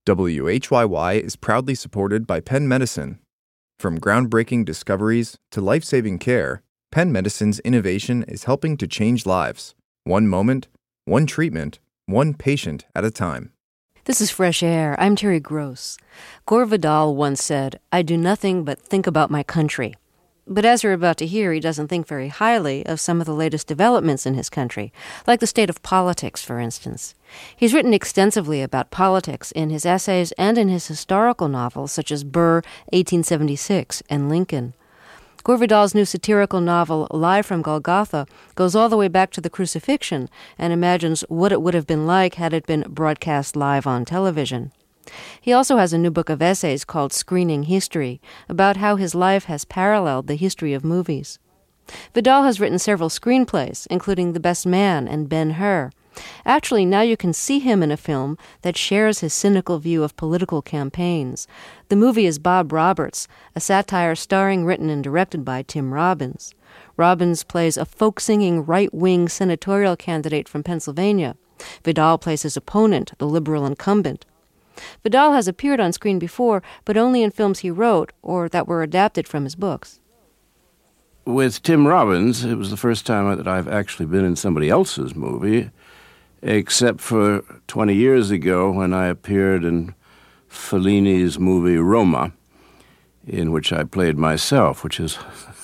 WHYY is proudly supported by Penn Medicine. From groundbreaking discoveries to life-saving care, Penn Medicine's innovation is helping to change lives. One moment, one treatment, one patient at a time. This is Fresh Air. I'm Terry Gross. Gore Vidal once said, "I do nothing but think about my country." But as you're about to hear, he doesn't think very highly of some of the latest developments in his country, like the state of politics, for instance. He's written extensively about politics in his essays and in his historical novels, such as Burr, 1876, and Lincoln. Gore Vidal's new satirical novel, Live from Golgotha, goes all the way back to the crucifixion and imagines what it would have been like had it been broadcast live on television. He also has a new book of essays called Screening History, about how his life has paralleled the history of movies. Vidal has written several screenplays, including The Best Man and Ben-Hur. Actually, now you can see him in a film that shares his cynical view of political campaigns. The movie is Bob Roberts, a satire starring, written, and directed by Tim Robbins. Robbins plays a folk-singing right-wing senatorial candidate from Pennsylvania. Vidal plays his opponent, the liberal incumbent. Vidal has appeared on screen before, but only in films he wrote or that were adapted from his books. With Tim Robbins, it was the first time that I've actually been in somebody else's movie, except for 20 years ago when I appeared in Fellini's movie Roma, in which I played myself, which is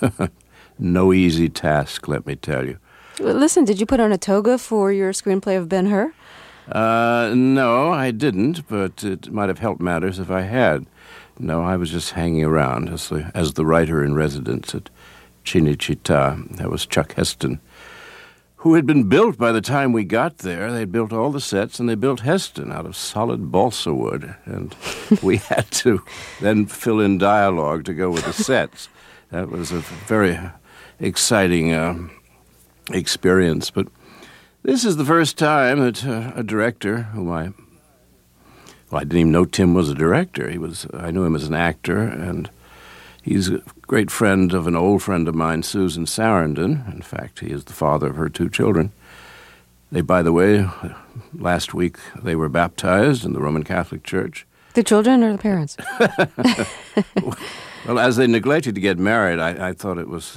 no easy task, let me tell you. Listen, did you put on a toga for your screenplay of Ben-Hur? No, I didn't, but it might have helped matters if I had. No, I was just hanging around as the writer-in-residence at Cinecittà. That was Chuck Heston, who had been built by the time we got there. They built all the sets, and they built Heston out of solid balsa wood, and we had to then fill in dialogue to go with the sets. That was a very exciting experience, but this is the first time that a director whom I didn't even know Tim was a director. I knew him as an actor, and he's a great friend of an old friend of mine, Susan Sarandon. In fact, he is the father of her two children. They, by the way, last week they were baptized in the Roman Catholic Church. The children or the parents? Well, as they neglected to get married, I thought it was,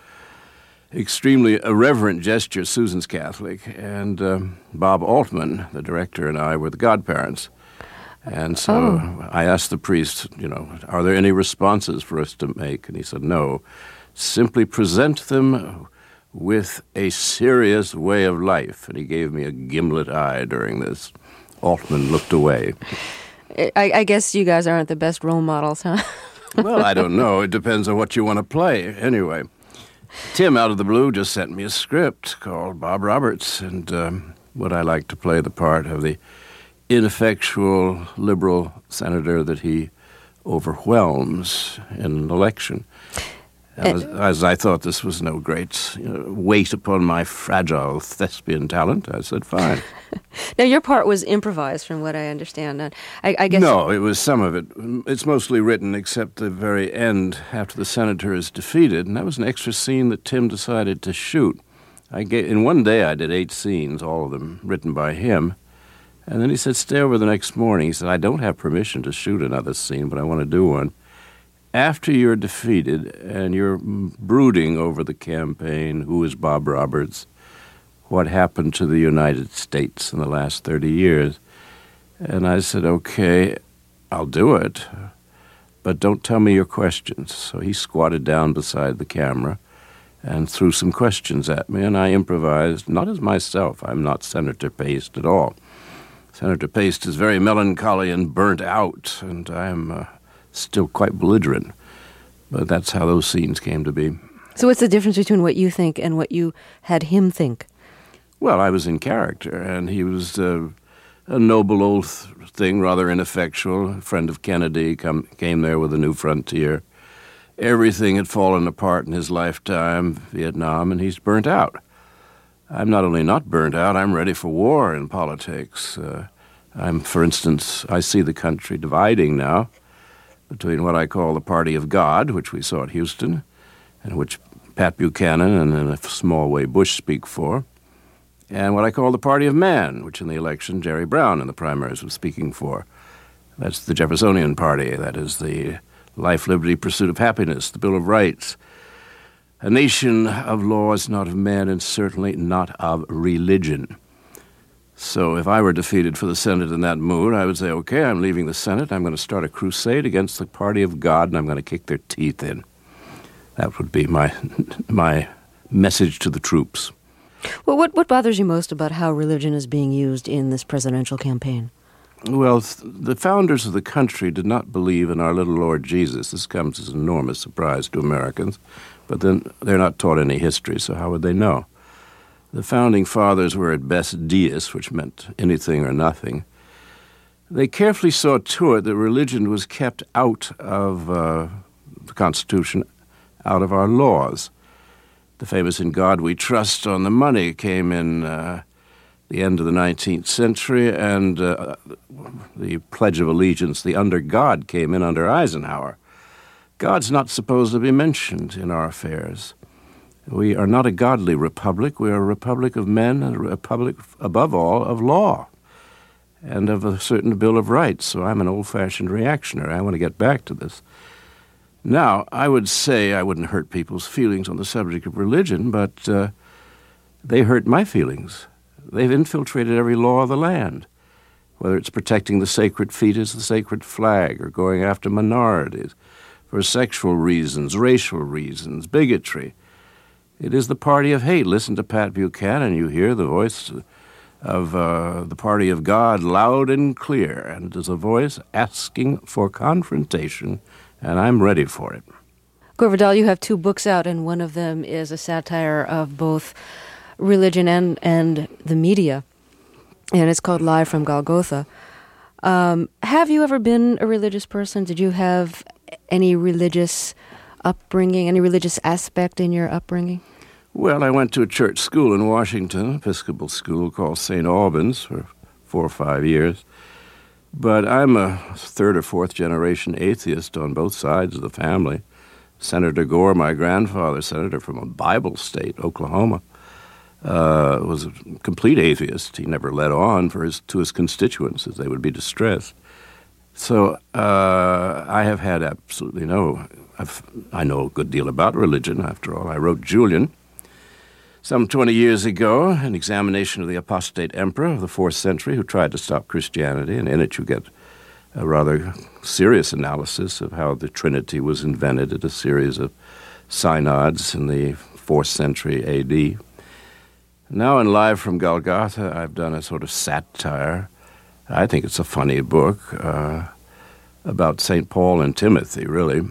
extremely irreverent gesture. Susan's Catholic, and Bob Altman, the director, and I were the godparents. And so I asked the priest, are there any responses for us to make? And he said, no, simply present them with a serious way of life. And he gave me a gimlet eye during this. Altman looked away. I guess you guys aren't the best role models, huh? Well, I don't know. It depends on what you want to play. Anyway, Tim, out of the blue, just sent me a script called Bob Roberts, and would I like to play the part of the ineffectual liberal senator that he overwhelms in an election. As I thought this was no great weight upon my fragile thespian talent, I said, fine. Now, your part was improvised, from what I understand. I guess. No, it was some of it. It's mostly written, except the very end, after the senator is defeated, and that was an extra scene that Tim decided to shoot. In one day, I did 8 scenes, all of them written by him. And then he said, stay over the next morning. He said, I don't have permission to shoot another scene, but I want to do one. After you're defeated and you're brooding over the campaign, who is Bob Roberts, what happened to the United States in the last 30 years. And I said, okay, I'll do it, but don't tell me your questions. So he squatted down beside the camera and threw some questions at me, and I improvised, not as myself. I'm not Senator Paste at all. Senator Paste is very melancholy and burnt out, and I'm still quite belligerent. But that's how those scenes came to be. So what's the difference between what you think and what you had him think? Well, I was in character, and he was a noble old thing, rather ineffectual. A friend of Kennedy came there with a new frontier. Everything had fallen apart in his lifetime, Vietnam, and he's burnt out. I'm not only not burnt out, I'm ready for war in politics. For instance, I see the country dividing now between what I call the Party of God, which we saw at Houston, and which Pat Buchanan and in a small way Bush speak for, and what I call the Party of Man, which in the election Jerry Brown in the primaries was speaking for. That's the Jeffersonian Party. That is the life, liberty, pursuit of happiness, the Bill of Rights. A nation of laws, not of men, and certainly not of religion. So if I were defeated for the Senate in that mood, I would say, okay, I'm leaving the Senate. I'm going to start a crusade against the party of God, and I'm going to kick their teeth in. That would be my message to the troops. Well, what bothers you most about how religion is being used in this presidential campaign? Well, the founders of the country did not believe in our little Lord Jesus. This comes as an enormous surprise to Americans. But then they're not taught any history, so how would they know? The founding fathers were at best deists, which meant anything or nothing. They carefully saw to it that religion was kept out of the Constitution, out of our laws. The famous "In God We Trust" on the money came in the end of the 19th century, and the Pledge of Allegiance, the "Under God," came in under Eisenhower. God's not supposed to be mentioned in our affairs. We are not a godly republic. We are a republic of men, and a republic, above all, of law and of a certain Bill of Rights. So I'm an old-fashioned reactionary. I want to get back to this. Now, I would say I wouldn't hurt people's feelings on the subject of religion, but they hurt my feelings. They've infiltrated every law of the land, whether it's protecting the sacred fetus, the sacred flag, or going after minorities for sexual reasons, racial reasons, bigotry. It is the party of hate. Listen to Pat Buchanan. You hear the voice of the party of God loud and clear, and it is a voice asking for confrontation, and I'm ready for it. Gore Vidal, you have 2 books out, and one of them is a satire of both religion and the media, and it's called Live from Golgotha. Have you ever been a religious person? Did you have any religious upbringing, any religious aspect in your upbringing? Well, I went to a church school in Washington, Episcopal school called St. Albans, for 4 or 5 years. But I'm a 3rd or 4th generation atheist on both sides of the family. Senator Gore, my grandfather, senator from a Bible state, Oklahoma, was a complete atheist. He never let on to his constituents, as they would be distressed. So I have had absolutely I know a good deal about religion, after all. I wrote Julian some 20 years ago, an examination of the apostate emperor of the 4th century who tried to stop Christianity, and in it you get a rather serious analysis of how the Trinity was invented at a series of synods in the 4th century A.D. Now in Live from Golgotha, I've done a sort of satire. I think it's a funny book about St. Paul and Timothy, really.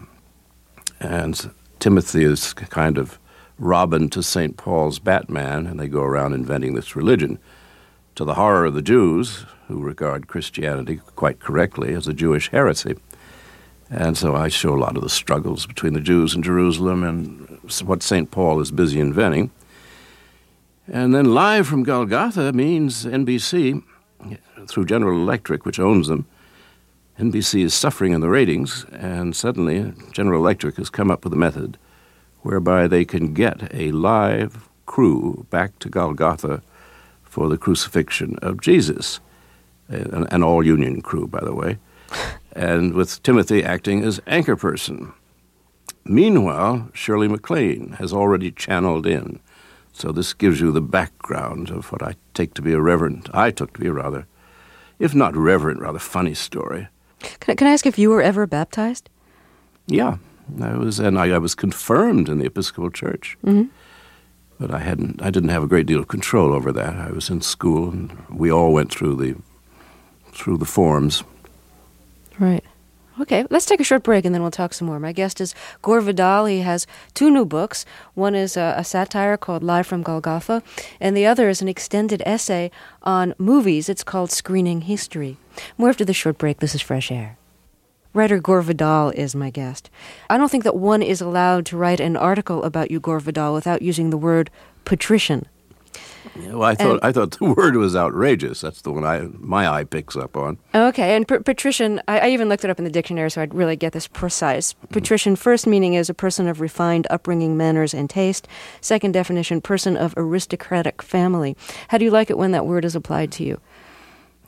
And Timothy is kind of Robin to St. Paul's Batman, and they go around inventing this religion to the horror of the Jews, who regard Christianity quite correctly as a Jewish heresy. And so I show a lot of the struggles between the Jews in Jerusalem and what St. Paul is busy inventing. And then Live from Golgotha means NBC, through General Electric, which owns them. NBC is suffering in the ratings, and suddenly General Electric has come up with a method whereby they can get a live crew back to Golgotha for the crucifixion of Jesus, an all-union crew, by the way, and with Timothy acting as anchor person. Meanwhile, Shirley MacLaine has already channeled in. So this gives you the background of what I took to be a rather, if not reverent, rather funny story. Can I ask if you were ever baptized? Yeah, I was confirmed in the Episcopal Church. Mm-hmm. But I didn't have a great deal of control over that. I was in school, and we all went through the forms. Right. Okay, let's take a short break and then we'll talk some more. My guest is Gore Vidal. He has 2 new books. One is a satire called Live from Golgotha, and the other is an extended essay on movies. It's called Screening History. More after the short break. This is Fresh Air. Writer Gore Vidal is my guest. I don't think that one is allowed to write an article about you, Gore Vidal, without using the word patrician. Yeah, well, I thought the word was outrageous. That's the one my eye picks up on. Okay, and patrician, I even looked it up in the dictionary so I'd really get this precise. Patrician, first meaning is a person of refined upbringing, manners, and taste. Second definition, person of aristocratic family. How do you like it when that word is applied to you?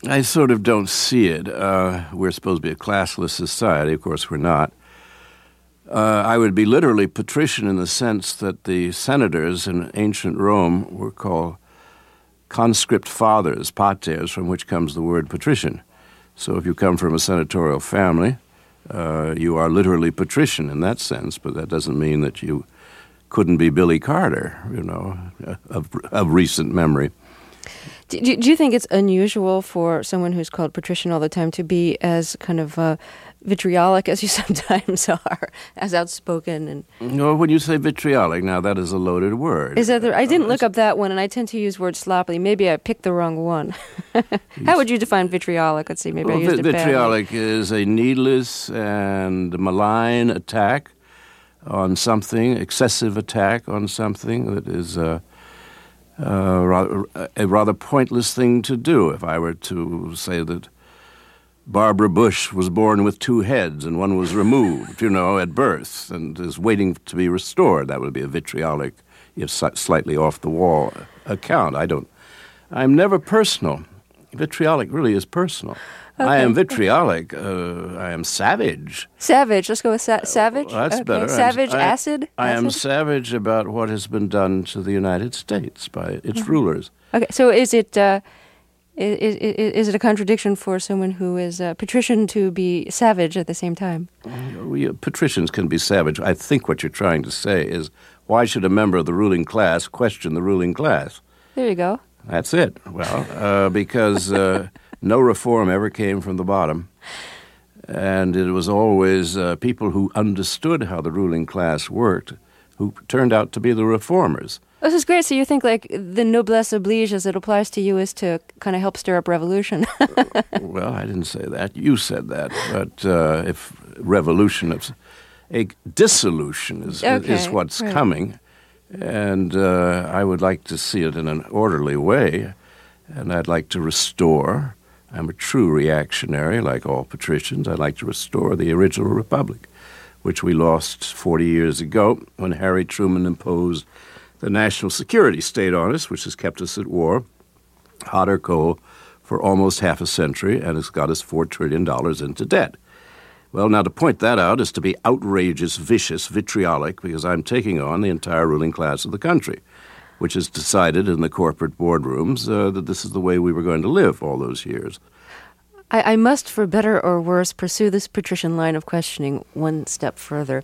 I sort of don't see it. We're supposed to be a classless society. Of course, we're not. I would be literally patrician in the sense that the senators in ancient Rome were called conscript fathers, paters, from which comes the word patrician. So if you come from a senatorial family, you are literally patrician in that sense, but that doesn't mean that you couldn't be Billy Carter, of recent memory. Do you think it's unusual for someone who's called patrician all the time to be as kind of vitriolic as you sometimes are, as outspoken? And No, when you say vitriolic, now that is a loaded word. is that I didn't look up that one, and I tend to use words sloppily. Maybe I picked the wrong one. How would you define vitriolic? Let's see, maybe I used it badly. Vitriolic is a needless and malign attack on something, excessive attack on something that is a rather pointless thing to do. If I were to say that Barbara Bush was born with two heads and one was removed, at birth and is waiting to be restored, that would be a vitriolic, slightly off-the-wall account. I'm never personal. Vitriolic really is personal. Okay. I am vitriolic. I am savage. Savage. Let's go with savage. Well, that's better. Savage, acid? I am savage about what has been done to the United States by its rulers. Okay, so is it a contradiction for someone who is a patrician to be savage at the same time? Patricians can be savage. I think what you're trying to say is, why should a member of the ruling class question the ruling class? There you go. That's it. Well, because no reform ever came from the bottom. And it was always people who understood how the ruling class worked who turned out to be the reformers. This is great. So you think like the noblesse oblige as it applies to you is to kind of help stir up revolution? Well, I didn't say that. You said that. But if revolution, a dissolution is what's coming. And I would like to see it in an orderly way. And I'd like to restore. I'm a true reactionary, like all patricians. I'd like to restore the original republic, which we lost 40 years ago when Harry Truman imposed the national security state on us, which has kept us at war, hot or cold, for almost half a century, and has got us $4 trillion into debt. Well, now to point that out is to be outrageous, vicious, vitriolic, because I'm taking on the entire ruling class of the country, which has decided in the corporate boardrooms that this is the way we were going to live all those years. I must, for better or worse, pursue this patrician line of questioning one step further.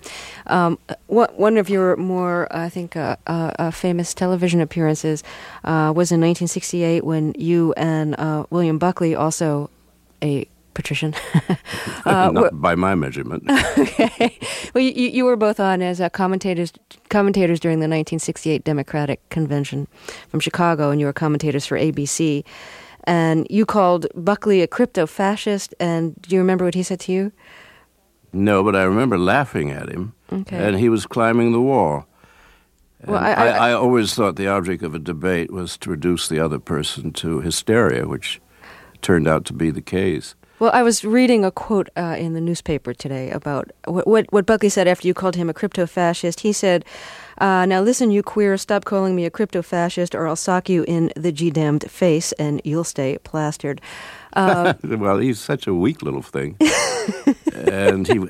One of your more, I think, famous television appearances was in 1968 when you and William Buckley, also a patrician. Not by my measurement. Okay. Well, you were both on as commentators during the 1968 Democratic Convention from Chicago, and you were commentators for ABC. And you called Buckley a crypto-fascist, and do you remember what he said to you? No, but I remember laughing at him, and he was climbing the wall. Well, I always thought the object of a debate was to reduce the other person to hysteria, which turned out to be the case. Well, I was reading a quote in the newspaper today about what Buckley said after you called him a crypto-fascist. He said, now listen, you queer, stop calling me a crypto-fascist or I'll sock you in the G-damned face and you'll stay plastered. Well, he's such a weak little thing. And he,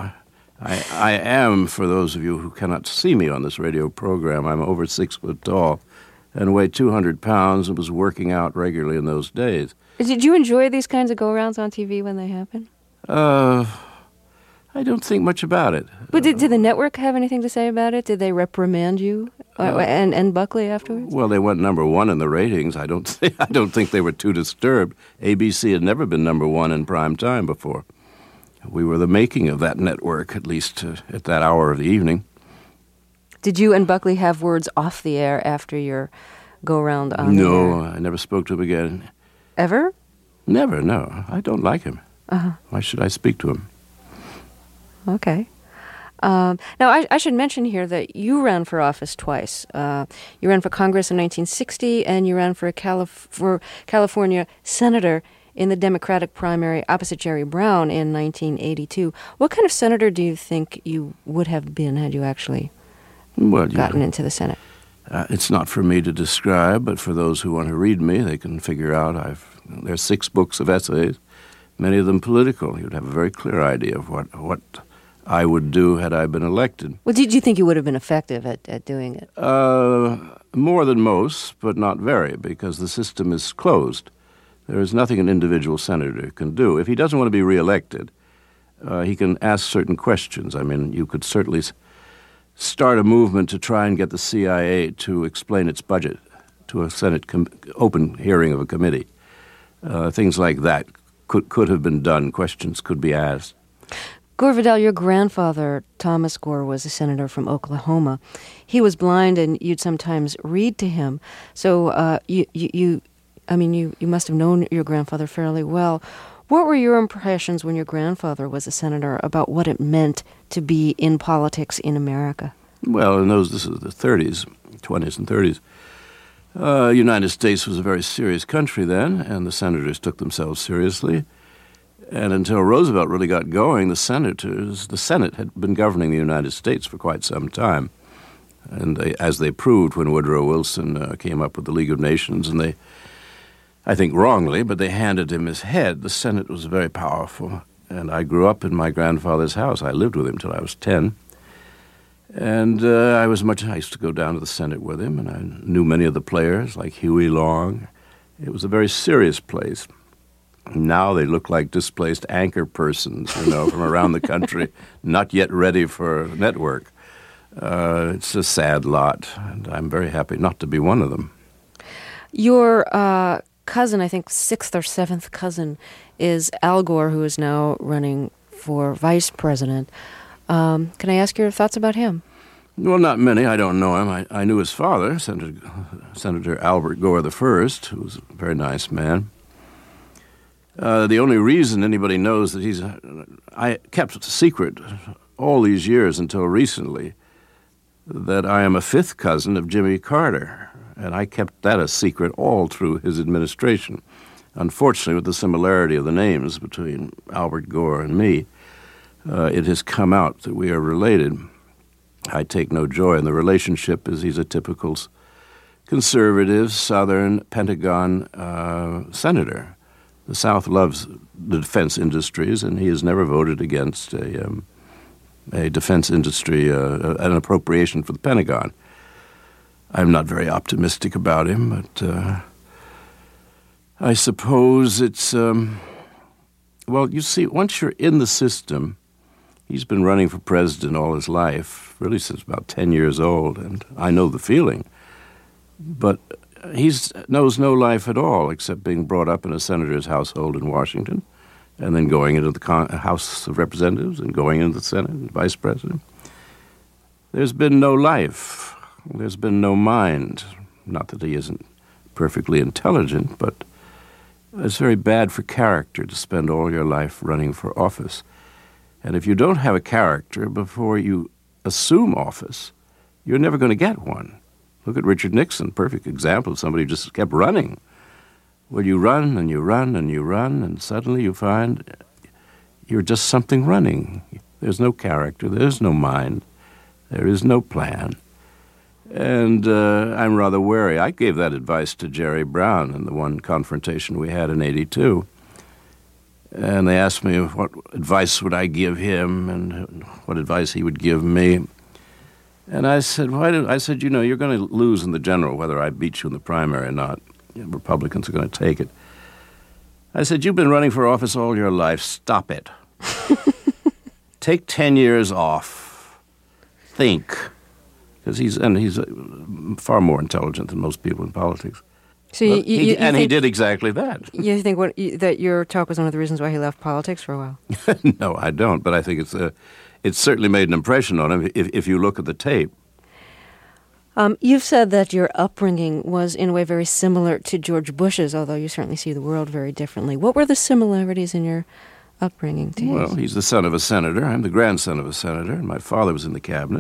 I am, for those of you who cannot see me on this radio program, I'm over 6 foot tall and weigh 200 pounds and was working out regularly in those days. Did you enjoy these kinds of go-rounds on TV when they happen? I don't think much about it. But did the network have anything to say about it? Did they reprimand you and Buckley afterwards? Well, they went number one in the ratings. I don't think they were too disturbed. ABC had never been number one in prime time before. We were the making of that network, at least at that hour of the evening. Did you and Buckley have words off the air after your go-round on the air? No, I never spoke to him again. Ever? Never, no. I don't like him. Why should I speak to him? Okay. Now, I should mention here that you ran for office twice. You ran for Congress in 1960, and you ran for California senator in the Democratic primary opposite Jerry Brown in 1982. What kind of senator do you think you would have been had you actually gotten into the Senate? It's not for me to describe, but for those who want to read me, they can figure out I've There's 6 books of essays, many of them political. You'd have a very clear idea of what I would do had I been elected. Well, did you think you would have been effective at doing it? More than most, but not very, because the system is closed. There is nothing an individual senator can do. If he doesn't want to be reelected, he can ask certain questions. I mean, you could certainly start a movement to try and get the CIA to explain its budget to a Senate open hearing of a committee. Things like that could have been done. Questions could be asked. Gore Vidal, your grandfather, Thomas Gore, was a senator from Oklahoma. He was blind, and you'd sometimes read to him. So you must have known your grandfather fairly well. What were your impressions when your grandfather was a senator about what it meant to be in politics in America? Well, this is the 30s, 20s and 30s. United States was a very serious country then, and the senators took themselves seriously. And until Roosevelt really got going, the Senate had been governing the United States for quite some time. And as they proved when Woodrow Wilson came up with the League of Nations, and I think wrongly, but they handed him his head. The Senate was very powerful. And I grew up in my grandfather's house. I lived with him till I was 10. And I used to go down to the Senate with him, and I knew many of the players, like Huey Long. It was a very serious place. Now they look like displaced anchor persons, from around the country, not yet ready for a network. It's a sad lot, and I'm very happy not to be one of them. Your cousin, I think 6th or 7th cousin, is Al Gore, who is now running for vice president. Can I ask your thoughts about him? Well, not many. I don't know him. I knew his father, Senator Albert Gore I, who was a very nice man. The only reason anybody knows that I kept it a secret all these years until recently that I am a 5th cousin of Jimmy Carter, and I kept that a secret all through his administration. Unfortunately, with the similarity of the names between Albert Gore and me, it has come out that we are related. I take no joy in the relationship, as he's a typical conservative Southern Pentagon senator. The South loves the defense industries, and he has never voted against a defense industry, an appropriation for the Pentagon. I'm not very optimistic about him, but I suppose it's, you see, once you're in the system, he's been running for president all his life, really since about 10 years old, and I know the feeling. But he knows no life at all except being brought up in a senator's household in Washington and then going into the House of Representatives and going into the Senate and vice president. There's been no life. There's been no mind. Not that he isn't perfectly intelligent, but it's very bad for character to spend all your life running for office. And if you don't have a character before you assume office, you're never going to get one. Look at Richard Nixon, perfect example of somebody who just kept running. Well, you run and you run and you run, and suddenly you find you're just something running. There's no character, there's no mind, there is no plan. And I'm rather wary. I gave that advice to Jerry Brown in the one confrontation we had in '82. And they asked me what advice would I give him and what advice he would give me. And I said, you're going to lose in the general whether I beat you in the primary or not. Republicans are going to take it. I said, you've been running for office all your life. Stop it. Take 10 years off. Think. Because he's far more intelligent than most people in politics. So he did exactly that. You think that your talk was one of the reasons why he left politics for a while? No, I don't. But I think it's certainly made an impression on him if you look at the tape. You've said that your upbringing was in a way very similar to George Bush's, although you certainly see the world very differently. What were the similarities in your upbringing to his? Well, he's the son of a senator. I'm the grandson of a senator, and my father was in the cabinet.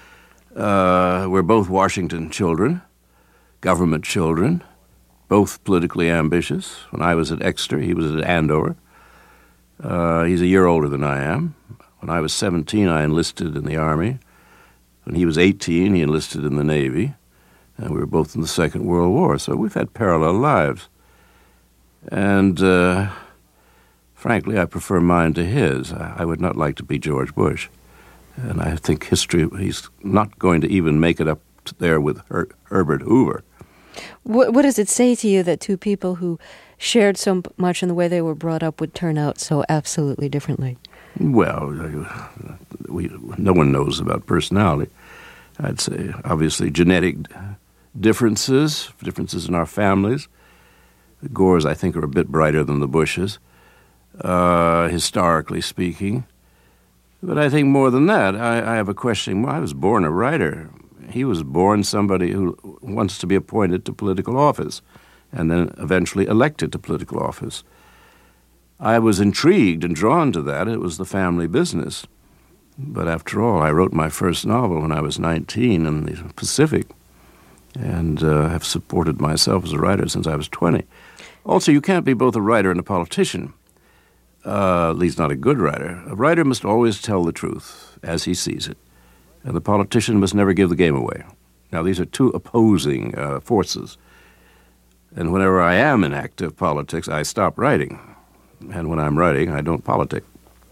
We're both Washington children, government children, both politically ambitious. When I was at Exeter, he was at Andover. He's a year older than I am. When I was 17, I enlisted in the Army. When he was 18, he enlisted in the Navy. And we were both in the Second World War, so we've had parallel lives. And frankly, I prefer mine to his. I would not like to be George Bush. And I think history, he's not going to even make it up there with Herbert Hoover. What does it say to you that two people who shared so much in the way they were brought up would turn out so absolutely differently? Well, no one knows about personality. I'd say, obviously, genetic differences in our families. The Gores, I think, are a bit brighter than the Bushes, historically speaking. But I think more than that, I have a question. Well, I was born a writer. He was born somebody who wants to be appointed to political office and then eventually elected to political office. I was intrigued and drawn to that. It was the family business. But after all, I wrote my first novel when I was 19 in the Pacific and have supported myself as a writer since I was 20. Also, you can't be both a writer and a politician. At least not a good writer. A writer must always tell the truth as he sees it, and the politician must never give the game away. Now, these are two opposing forces, and whenever I am in active politics, I stop writing, and when I'm writing, I don't politic.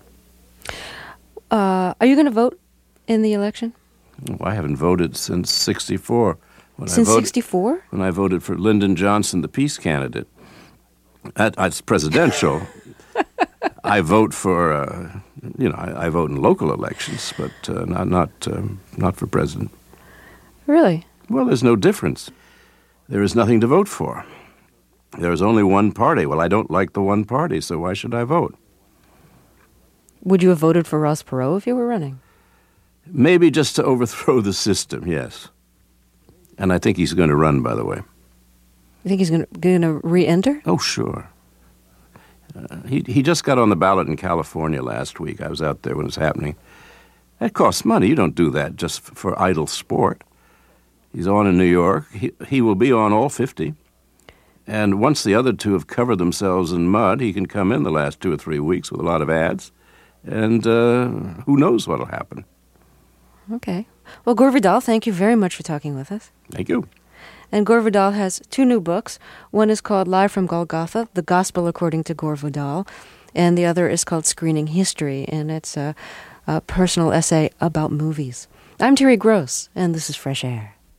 Are you going to vote in the election? Well, I haven't voted since '64. Since '64? When I voted for Lyndon Johnson, the peace candidate. That's presidential. I vote for, I vote in local elections, but not for president. Really? Well, there's no difference. There is nothing to vote for. There is only one party. Well, I don't like the one party, so why should I vote? Would you have voted for Ross Perot if you were running? Maybe just to overthrow the system, yes. And I think he's going to run, by the way. You think he's going to re-enter? Oh, sure. He just got on the ballot in California last week. I was out there when it was happening. That costs money. You don't do that just for idle sport. He's on in New York. He will be on all 50. And once the other two have covered themselves in mud, he can come in the last 2 or 3 weeks with a lot of ads. And who knows what will happen. Okay. Well, Gore Vidal, thank you very much for talking with us. Thank you. And Gore Vidal has 2 new books. One is called Live from Golgotha, The Gospel According to Gore Vidal, and the other is called Screening History, and it's a personal essay about movies. I'm Terry Gross, and this is Fresh Air.